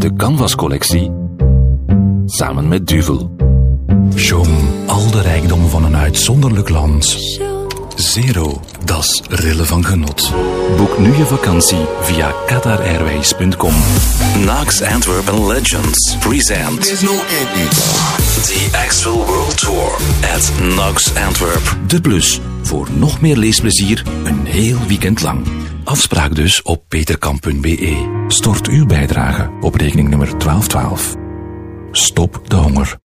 De Canvas-collectie samen met Duvel. Jong, al de rijkdom van een uitzonderlijk land. Zero, das rillen van genot. Boek nu je vakantie via qatarairways.com. Knox Antwerpen Legends present the Axwell World Tour at Knox Antwerp. De Plus, voor nog meer leesplezier een heel weekend lang. Afspraak dus op peterkamp.be. Stort uw bijdrage op rekening nummer 1212. Stop de honger.